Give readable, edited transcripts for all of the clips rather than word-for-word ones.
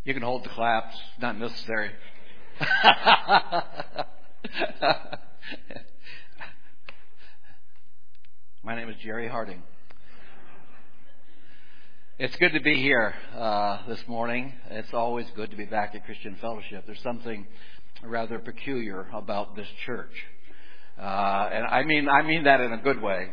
You can hold the claps, not necessary. My name is Jerry Harding. It's good to be here this morning. It's always good to be back at Christian Fellowship. There's something rather peculiar about this church. And I mean that in a good way.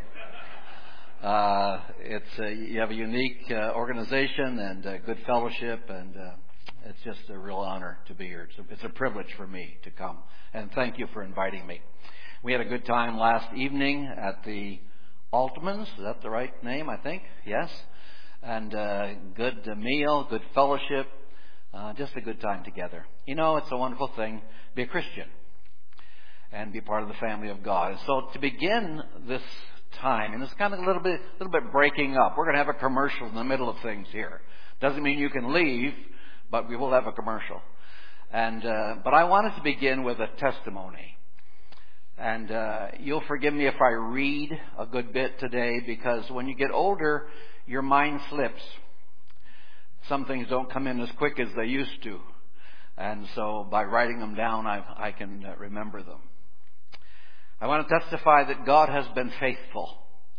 You have a unique organization and good fellowship, and it's just a real honor to be here. It's a privilege for me to come, and thank you for inviting me. We had a good time last evening at the Altmans. Is that the right name? I think yes. And good meal, good fellowship, just a good time together. You know, it's a wonderful thing to be a Christian and be part of the family of God. And so to begin this time, and it's kind of a little bit breaking up. We're going to have a commercial in the middle of things here. Doesn't mean you can leave, but we will have a commercial. And but I wanted to begin with a testimony. And you'll forgive me if I read a good bit today, because when you get older, your mind slips. Some things don't come in as quick as they used to. And so by writing them down, I can remember them. I want to testify that God has been faithful.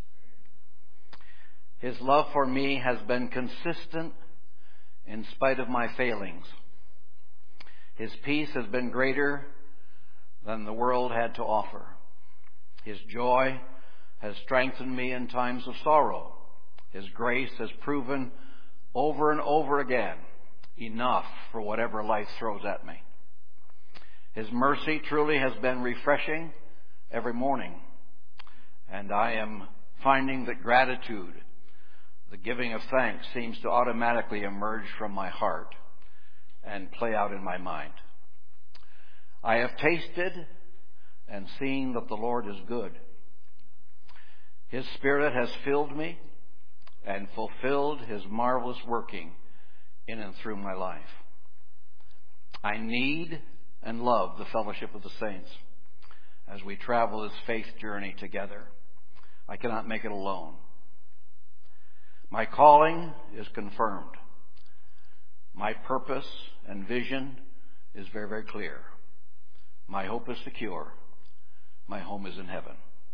His love for me has been consistent in spite of my failings. His peace has been greater than the world had to offer. His joy has strengthened me in times of sorrow. His grace has proven over and over again enough for whatever life throws at me. His mercy truly has been refreshing every morning. And I am finding that gratitude, the giving of thanks, seems to automatically emerge from my heart and play out in my mind. I have tasted and seen that the Lord is good. His Spirit has filled me and fulfilled His marvelous working in and through my life. I need and love the fellowship of the saints as we travel this faith journey together. I cannot make it alone. My calling is confirmed. My purpose and vision is very, very clear. My hope is secure. My home is in heaven.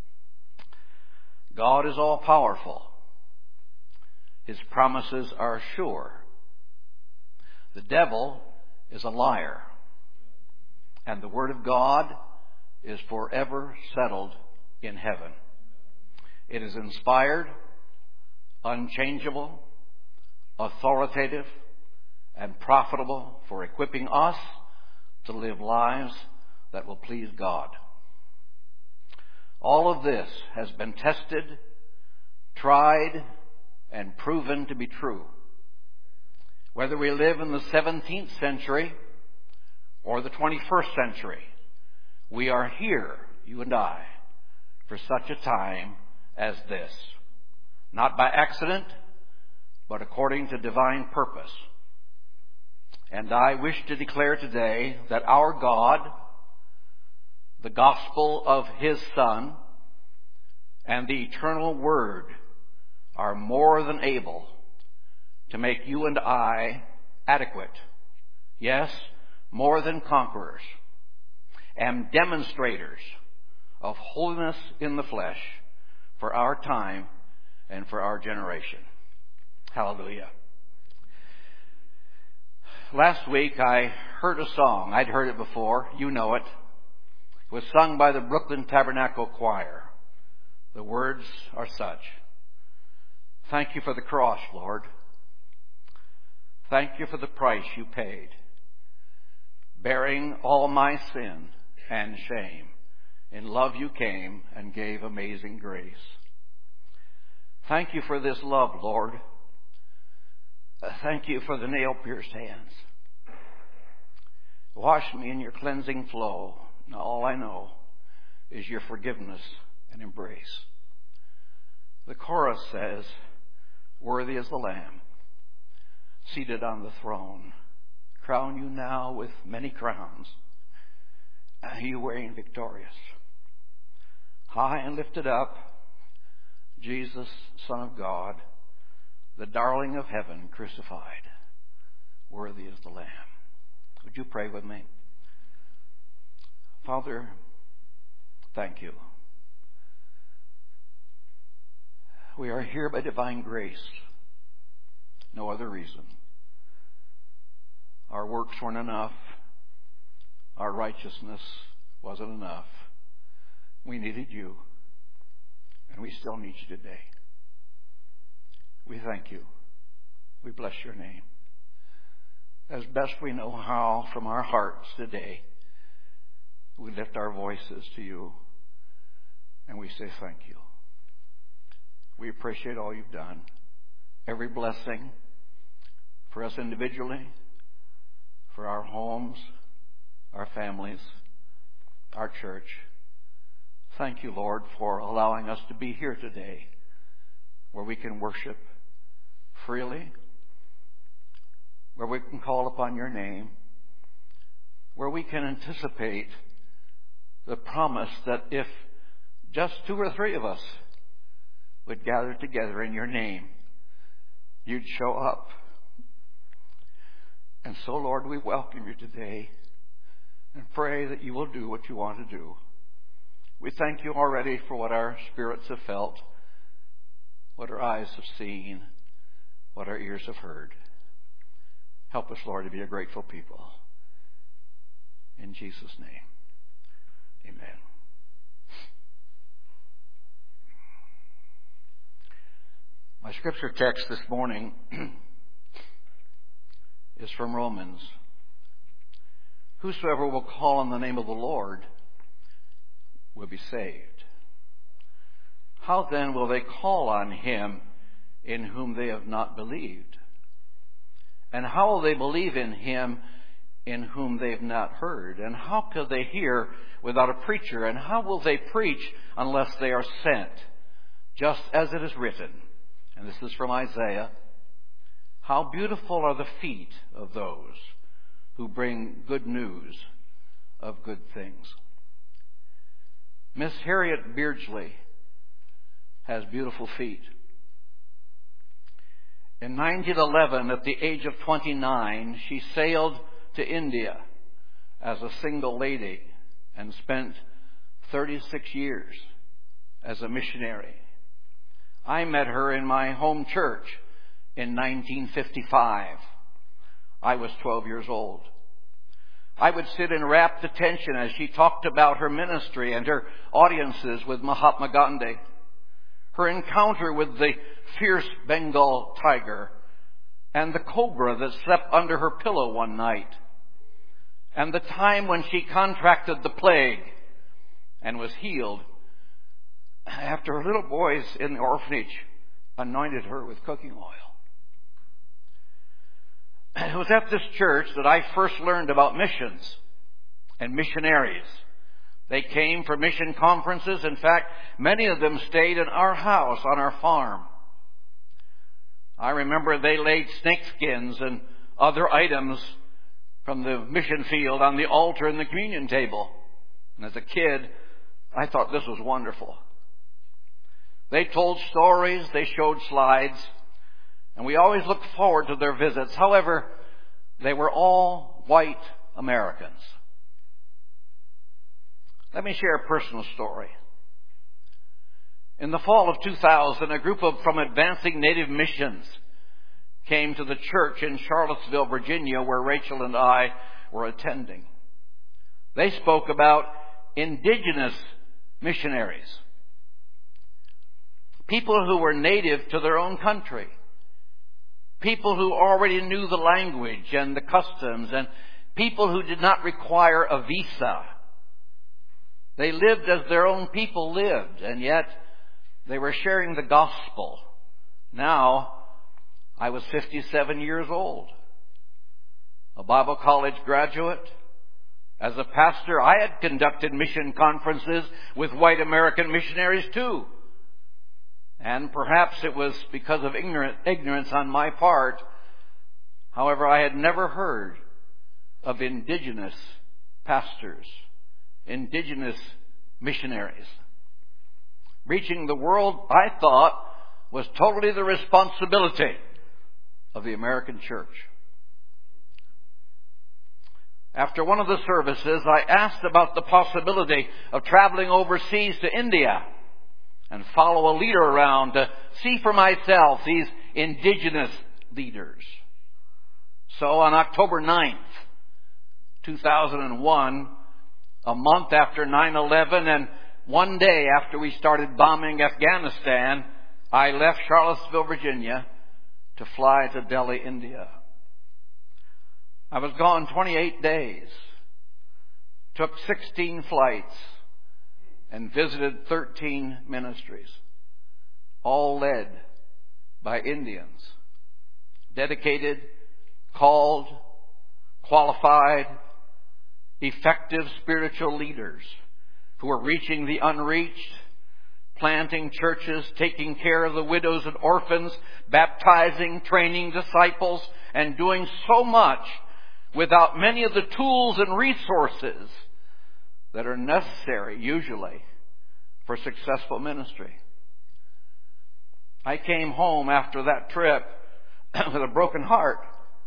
God is all powerful. His promises are sure. The devil is a liar. And the Word of God is forever settled in heaven. It is inspired, unchangeable, authoritative, and profitable for equipping us to live lives that will please God. All of this has been tested, tried, and proven to be true. Whether we live in the 17th century or the 21st century, we are here, you and I, for such a time as this. Not by accident, but according to divine purpose. And I wish to declare today that our God, the gospel of His Son, and the eternal Word are more than able to make you and I adequate. Yes, more than conquerors and demonstrators of holiness in the flesh for our time and for our generation. Hallelujah. Last week I heard a song. I'd heard it before. You know it. It was sung by the Brooklyn Tabernacle Choir. The words are such. Thank you for the cross, Lord. Thank you for the price you paid, bearing all my sin and shame. In love you came and gave amazing grace. Thank you for this love, Lord. Thank you for the nail-pierced hands. Wash me in your cleansing flow. Now all I know is your forgiveness and embrace. The chorus says, worthy is the Lamb, seated on the throne. Crown you now with many crowns, you reign victorious. High and lifted up, Jesus, Son of God, the darling of heaven crucified. Worthy is the Lamb. Would you pray with me? Father, thank you. We are here by divine grace. No other reason. Our works weren't enough. Our righteousness wasn't enough. We needed you. And we still need you today. We thank you. We bless your name. As best we know how, from our hearts today, we lift our voices to you and we say thank you. We appreciate all you've done. Every blessing for us individually, for our homes, our families, our church. Thank you, Lord, for allowing us to be here today where we can worship freely, where we can call upon your name, where we can anticipate the promise that if just 2 or 3 of us would gather together in your name, you'd show up. And so, Lord, we welcome you today and pray that you will do what you want to do. We thank you already for what our spirits have felt, what our eyes have seen, what our ears have heard. Help us, Lord, to be a grateful people. In Jesus' name, amen. My scripture text this morning is from Romans. Whosoever will call on the name of the Lord will be saved. How then will they call on him in whom they have not believed? And how will they believe in him in whom they have not heard? And how could they hear without a preacher? And how will they preach unless they are sent? Just as it is written, and this is from Isaiah, how beautiful are the feet of those who bring good news of good things. Miss Harriet Beardsley has beautiful feet. In 1911, at the age of 29, she sailed to India as a single lady and spent 36 years as a missionary. I met her in my home church in 1955. I was 12 years old. I would sit in rapt attention as she talked about her ministry and her audiences with Mahatma Gandhi, her encounter with the fierce Bengal tiger and the cobra that slept under her pillow one night, and the time when she contracted the plague and was healed after her little boys in the orphanage anointed her with cooking oil. It was at this church that I first learned about missions and missionaries. They came for mission conferences. In fact, many of them stayed in our house on our farm. I remember they laid snakeskins and other items from the mission field on the altar and the communion table. And as a kid, I thought this was wonderful. They told stories, they showed slides, and we always looked forward to their visits. However, they were all white Americans. Let me share a personal story. In the fall of 2000, a group from Advancing Native Missions came to the church in Charlottesville, Virginia, where Rachel and I were attending. They spoke about indigenous missionaries, people who were native to their own country, people who already knew the language and the customs, and people who did not require a visa. They lived as their own people lived, and yet they were sharing the gospel. Now, I was 57 years old, a Bible college graduate. As a pastor, I had conducted mission conferences with white American missionaries too. And perhaps it was because of ignorance on my part. However, I had never heard of indigenous pastors, indigenous missionaries. Reaching the world, I thought, was totally the responsibility of the American church. After one of the services, I asked about the possibility of traveling overseas to India and follow a leader around to see for myself these indigenous leaders. So on October 9th, 2001, a month after 9/11 and one day after we started bombing Afghanistan, I left Charlottesville, Virginia to fly to Delhi, India. I was gone 28 days, took 16 flights, and visited 13 ministries, all led by Indians, dedicated, called, qualified, effective spiritual leaders who are reaching the unreached, planting churches, taking care of the widows and orphans, baptizing, training disciples, and doing so much without many of the tools and resources that are necessary, usually, for successful ministry. I came home after that trip with a broken heart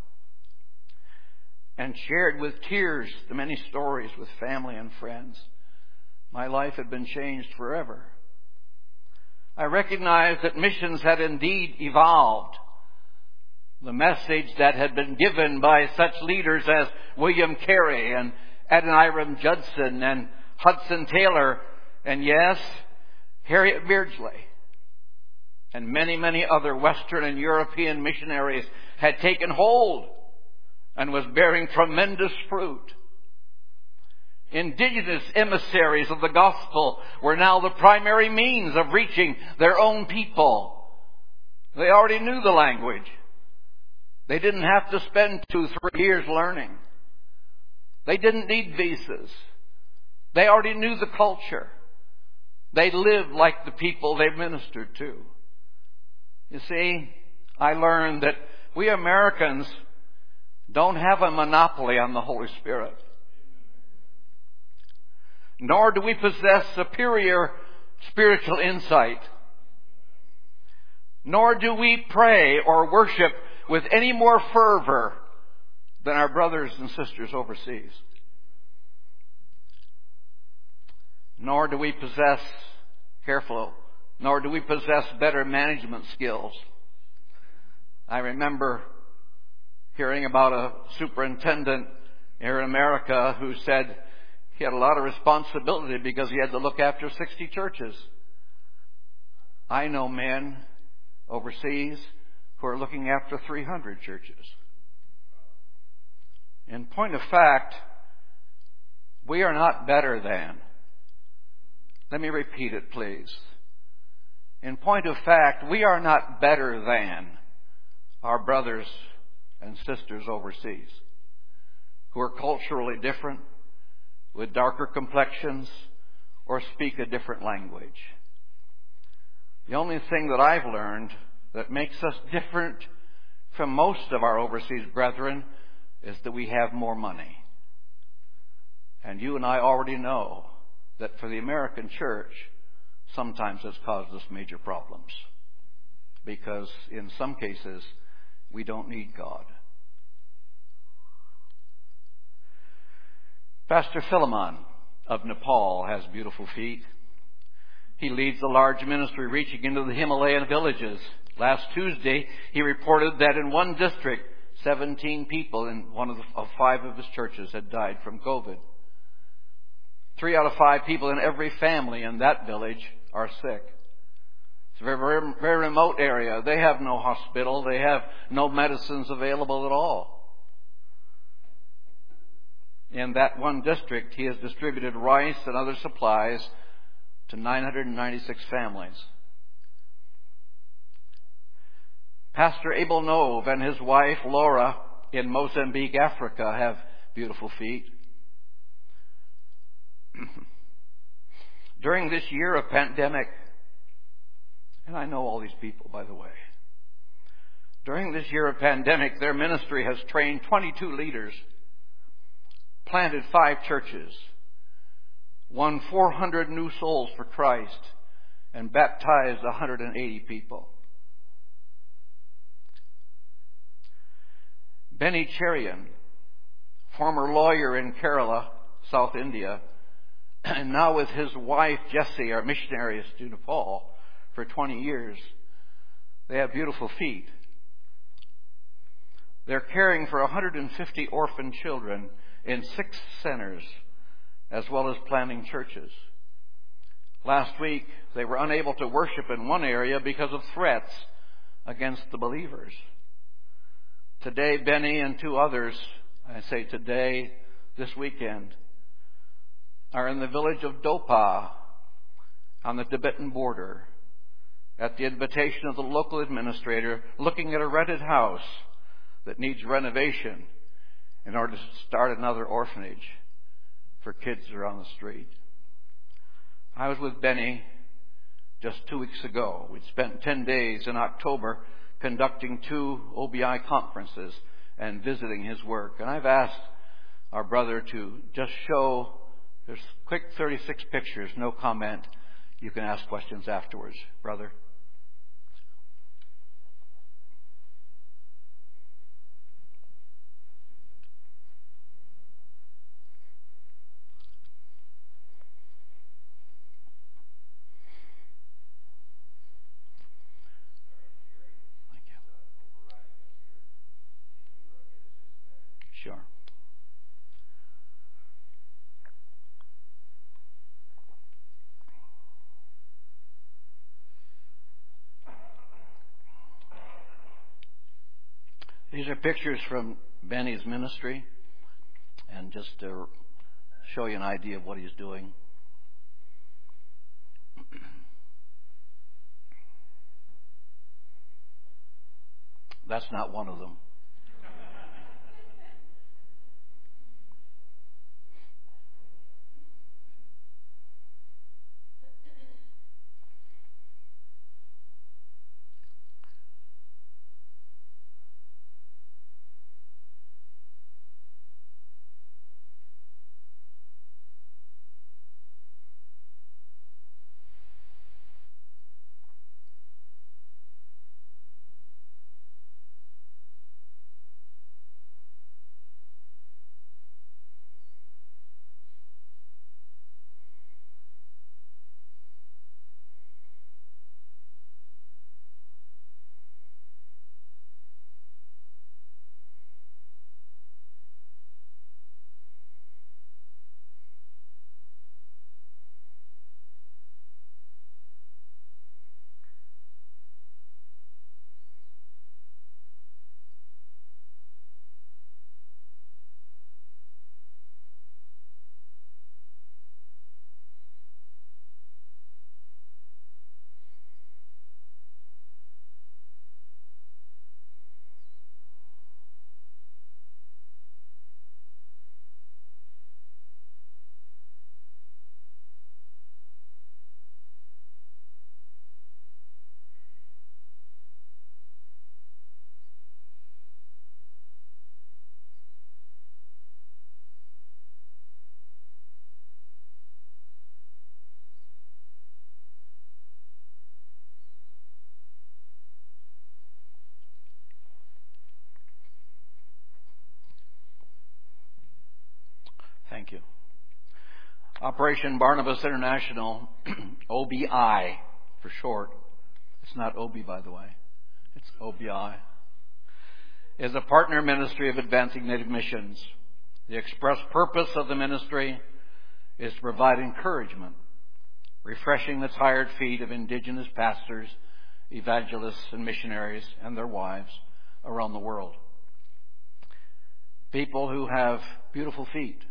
and shared with tears the many stories with family and friends. My life had been changed forever. I recognized that missions had indeed evolved. The message that had been given by such leaders as William Carey and Adoniram Judson and Hudson Taylor and, yes, Harriet Beardsley and many, many other Western and European missionaries had taken hold and was bearing tremendous fruit. Indigenous emissaries of the gospel were now the primary means of reaching their own people. They already knew the language. They didn't have to spend 2-3 years learning. They didn't need visas. They already knew the culture. They lived like the people they ministered to. You see, I learned that we Americans don't have a monopoly on the Holy Spirit. Nor do we possess superior spiritual insight. Nor do we pray or worship with any more fervor than our brothers and sisters overseas. Nor do we possess better management skills. I remember hearing about a superintendent here in America who said he had a lot of responsibility because he had to look after 60 churches. I know men overseas who are looking after 300 churches. In point of fact, we are not better than. Let me repeat it, please. In point of fact, we are not better than our brothers and sisters overseas who are culturally different, with darker complexions, or speak a different language. The only thing that I've learned that makes us different from most of our overseas brethren is that we have more money. And you and I already know that for the American church, sometimes it's caused us major problems. Because in some cases, we don't need God. Pastor Philemon of Nepal has beautiful feet. He leads a large ministry reaching into the Himalayan villages. Last Tuesday, he reported that in one district, 17 people in one of 5 of his churches had died from COVID. 3 out of 5 people in every family in that village are sick. It's a very, very, very remote area. They have no hospital. They have no medicines available at all. In that one district, he has distributed rice and other supplies to 996 families. Pastor Abel Nove and his wife Laura in Mozambique, Africa, have beautiful feet. During this year of pandemic, and I know all these people, by the way. During this year of pandemic, their ministry has trained 22 leaders, planted 5 churches, won 400 new souls for Christ, and baptized 180 people. Benny Cherian, former lawyer in Kerala, South India, and now with his wife, Jessie, are missionaries to Nepal for 20 years. They have beautiful feet. They're caring for 150 orphan children in 6 centers, as well as planting churches. Last week, they were unable to worship in one area because of threats against the believers. Today, Benny and 2 others, I say today, this weekend, are in the village of Dopa on the Tibetan border at the invitation of the local administrator, looking at a rented house that needs renovation in order to start another orphanage for kids that are on the street. I was with Benny just 2 weeks ago. We'd spent 10 days in October conducting 2 OBI conferences and visiting his work. And I've asked our brother to just show, there's quick 36 pictures, no comment. You can ask questions afterwards, brother. Sure. These are pictures from Benny's ministry, and just to show you an idea of what he's doing. That's not one of them. Thank you. Operation Barnabas International, OBI for short. It's not OB, by the way. It's OBI. Is a partner ministry of Advancing Native Missions. The express purpose of the ministry is to provide encouragement, refreshing the tired feet of indigenous pastors, evangelists, and missionaries and their wives around the world. People who have beautiful feet,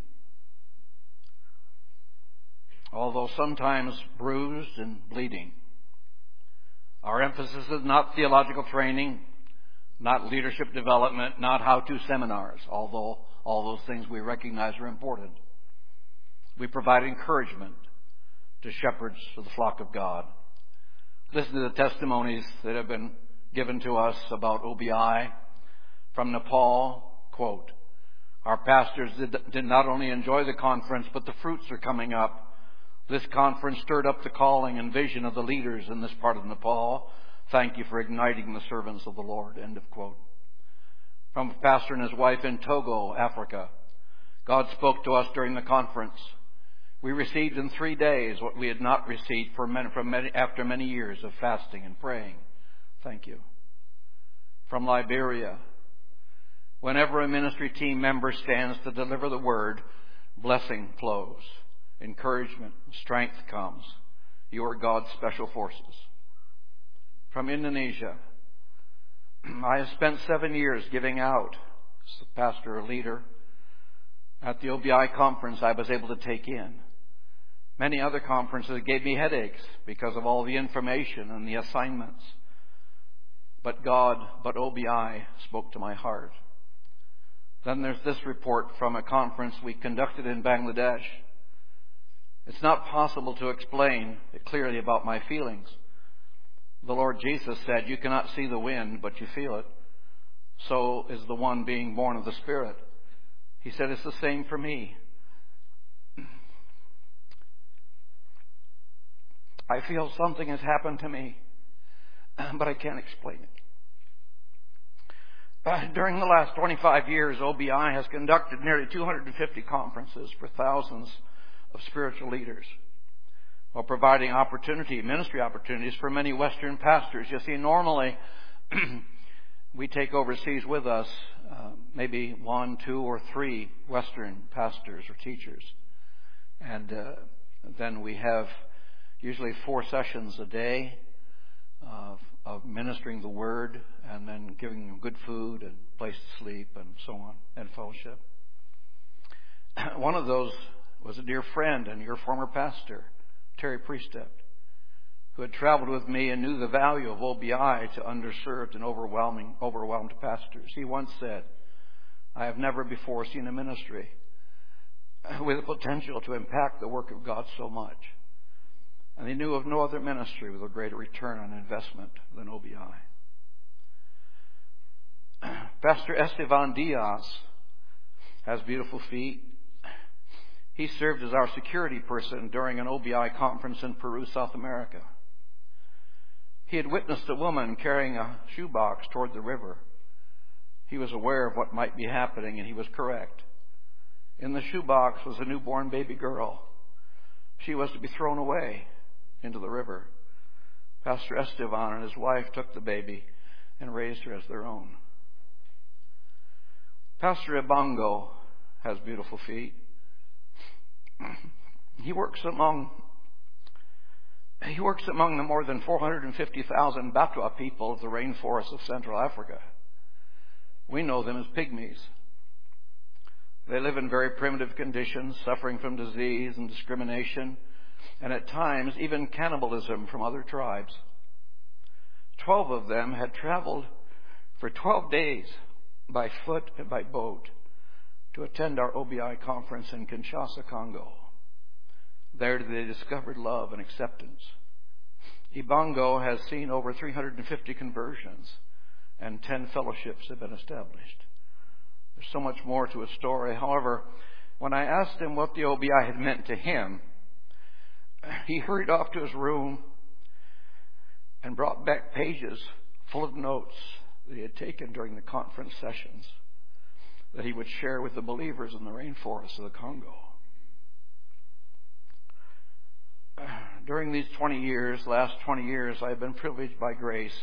although sometimes bruised and bleeding. Our emphasis is not theological training, not leadership development, not how-to seminars, although all those things we recognize are important. We provide encouragement to shepherds of the flock of God. Listen to the testimonies that have been given to us about OBI. From Nepal, quote, "Our pastors did not only enjoy the conference, but the fruits are coming up. This conference stirred up the calling and vision of the leaders in this part of Nepal. Thank you for igniting the servants of the Lord." End of quote. From a pastor and his wife in Togo, Africa. God spoke to us during the conference. We received in 3 days what we had not received after many years of fasting and praying. Thank you. From Liberia, whenever a ministry team member stands to deliver the word, blessing flows, encouragement, strength comes. You are God's special forces. From Indonesia, I have spent 7 years giving out as a pastor or leader. At the OBI conference, I was able to take in. Many other conferences gave me headaches because of all the information and the assignments. But OBI spoke to my heart. Then there's this report from a conference we conducted in Bangladesh. It's not possible to explain it clearly about my feelings. The Lord Jesus said, "You cannot see the wind, but you feel it. So is the one being born of the Spirit." He said, "It's the same for me. I feel something has happened to me, but I can't explain it." During the last 25 years, OBI has conducted nearly 250 conferences for thousands of spiritual leaders, while providing ministry opportunities for many Western pastors. You see, normally we take overseas with us maybe 1, 2, or 3 Western pastors or teachers. And then we have usually 4 sessions a day of ministering the Word, and then giving them good food and place to sleep and so on, and fellowship. One of those was a dear friend and your former pastor, Terry Priestep, who had traveled with me and knew the value of OBI to underserved and overwhelmed pastors. He once said, "I have never before seen a ministry with the potential to impact the work of God so much." And he knew of no other ministry with a greater return on investment than OBI. Pastor Estevan Diaz has beautiful feet. He served as our security person during an OBI conference in Peru, South America. He had witnessed a woman carrying a shoebox toward the river. He was aware of what might be happening, and he was correct. In the shoebox was a newborn baby girl. She was to be thrown away into the river. Pastor Estevan and his wife took the baby and raised her as their own. Pastor Ibango has beautiful feet. He works among the more than 450,000 Batwa people of the rainforests of Central Africa. We know them as pygmies. They live in very primitive conditions, suffering from disease and discrimination, and at times even cannibalism from other tribes. 12 of them had traveled for 12 days by foot and by boat to attend our OBI conference in Kinshasa, Congo. There they discovered love and acceptance. Ibango has seen over 350 conversions, and 10 fellowships have been established. There's so much more to his story. However, when I asked him what the OBI had meant to him, he hurried off to his room and brought back pages full of notes that he had taken during the conference sessions that he would share with the believers in the rainforests of the Congo. During these last 20 years, I have been privileged by grace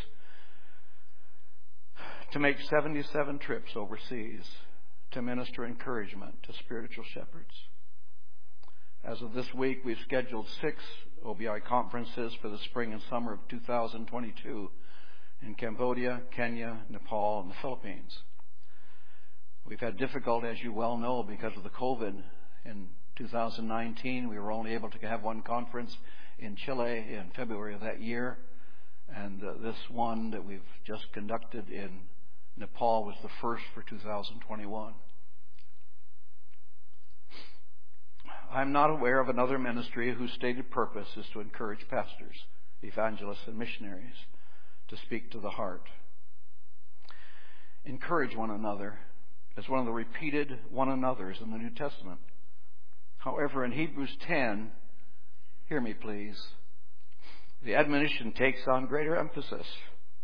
to make 77 trips overseas to minister encouragement to spiritual shepherds. As of this week, we've scheduled 6 OBI conferences for the spring and summer of 2022 in Cambodia, Kenya, Nepal, and the Philippines. We've had difficulty, as you well know, because of the COVID. In 2019, we were only able to have one conference in Chile in February of that year. And this one that we've just conducted in Nepal was the first for 2021. I'm not aware of another ministry whose stated purpose is to encourage pastors, evangelists, and missionaries to speak to the heart. Encourage one another is one of the repeated one another's in the New Testament. However, in Hebrews 10, hear me please, the admonition takes on greater emphasis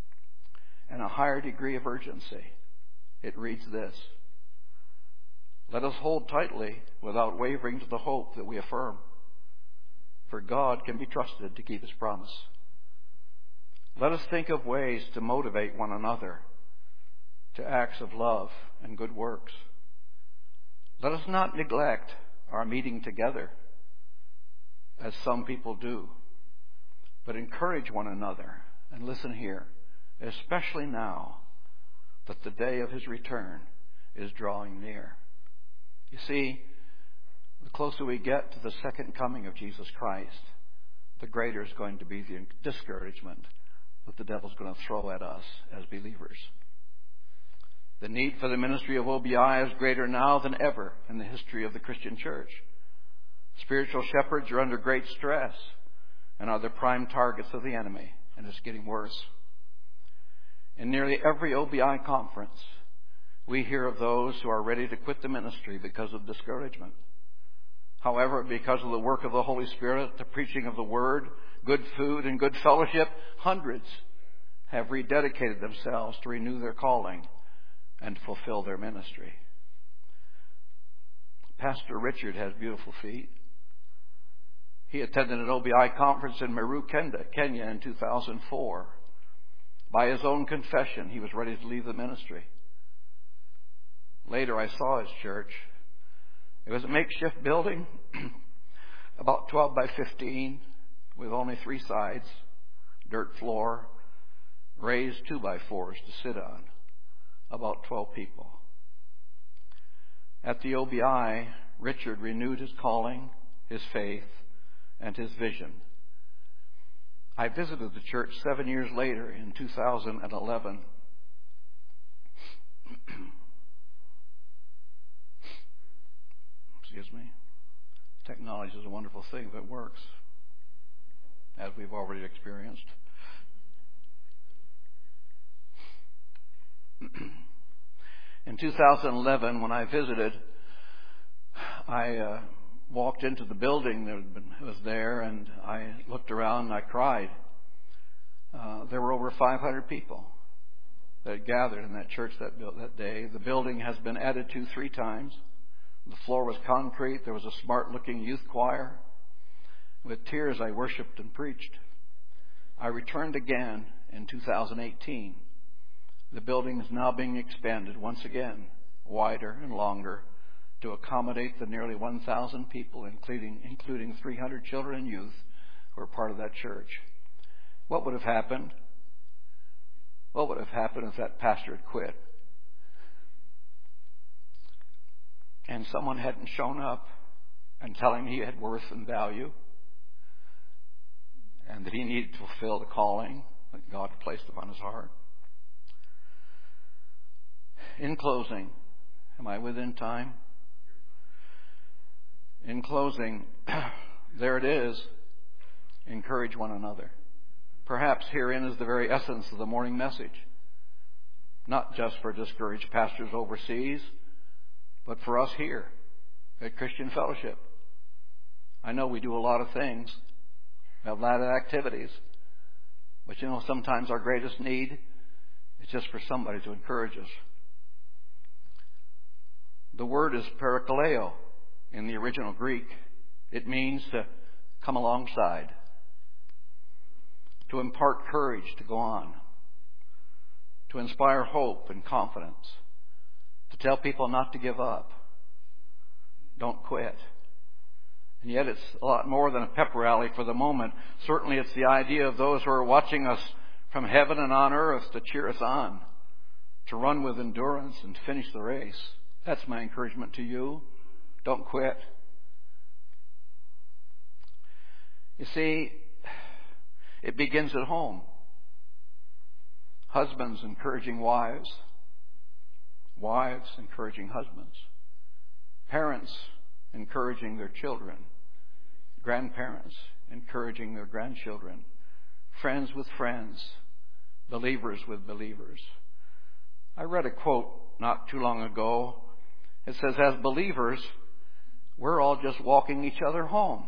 and a higher degree of urgency. It reads this: Let us hold tightly without wavering to the hope that we affirm, for God can be trusted to keep His promise. Let us think of ways to motivate one another to acts of love and good works. Let us not neglect our meeting together, as some people do, but encourage one another. And listen here, especially now that the day of His return is drawing near. You see, the closer we get to the second coming of Jesus Christ, the greater is going to be the discouragement that the devil's going to throw at us as believers. The need for the ministry of OBI is greater now than ever in the history of the Christian church. Spiritual shepherds are under great stress and are the prime targets of the enemy, and it's getting worse. In nearly every OBI conference, we hear of those who are ready to quit the ministry because of discouragement. However, because of the work of the Holy Spirit, the preaching of the Word, good food, and good fellowship, hundreds have rededicated themselves to renew their calling and fulfill their ministry. Pastor Richard has beautiful feet. He attended an OBI conference in Meru, Kenya in 2004. By his own confession, he was ready to leave the ministry. Later, I saw his church. It was a makeshift building, about 12 by 15, with only 3 sides, dirt floor, raised 2x4s to sit on, about 12 people. At the OBI, Richard renewed his calling, his faith, and his vision. I visited the church 7 years later in 2011. Excuse me. Technology is a wonderful thing if it works, as we've already experienced. In 2011, when I visited, I walked into the building that was there, and I looked around and I cried. There were over 500 people that gathered in that church that day. The building has been added to 3 times. The floor was concrete. There was a smart-looking youth choir. With tears, I worshiped and preached. I returned again in 2018. The building is now being expanded once again, wider and longer, to accommodate the nearly 1,000 people, including 300 children and youth who are part of that church. What would have happened? What would have happened if that pastor had quit? And someone hadn't shown up and telling him he had worth and value, and that he needed to fulfill the calling that God placed upon his heart. In closing, am I within time? In closing, there it is. Encourage one another. Perhaps herein is the very essence of the morning message. Not just for discouraged pastors overseas, but for us here at Christian Fellowship. I know we do a lot of things. We have a lot of activities. But sometimes our greatest need is just for somebody to encourage us. The word is parakaleo in the original Greek. It means to come alongside, to impart courage to go on, to inspire hope and confidence, to tell people not to give up. Don't quit. And yet it's a lot more than a pep rally for the moment. Certainly it's the idea of those who are watching us from heaven and on earth to cheer us on, to run with endurance and finish the race. That's my encouragement to you. Don't quit. You see, it begins at home. Husbands encouraging wives. Wives encouraging husbands. Parents encouraging their children. Grandparents encouraging their grandchildren. Friends with friends. Believers with believers. I read a quote not too long ago. It says, as believers, we're all just walking each other home.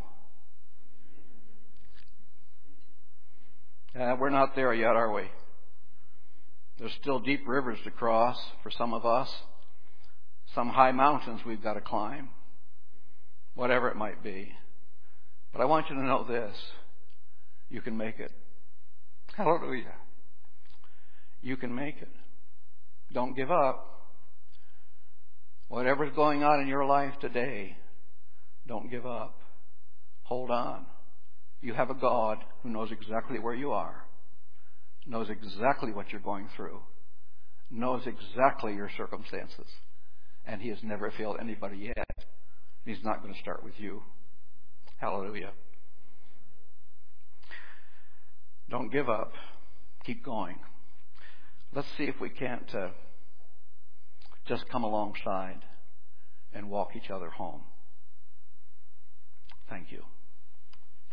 We're not there yet, are we? There's still deep rivers to cross for some of us. some high mountains we've got to climb, whatever it might be. But I want you to know this. You can make it. Hallelujah. You can make it. Don't give up. Whatever's going on in your life today, don't give up. Hold on. You have a God who knows exactly where you are, knows exactly what you're going through, knows exactly your circumstances, and He has never failed anybody yet. He's not going to start with you. Hallelujah. Don't give up. Keep going. Let's see if we can't just come alongside and walk each other home. Thank you.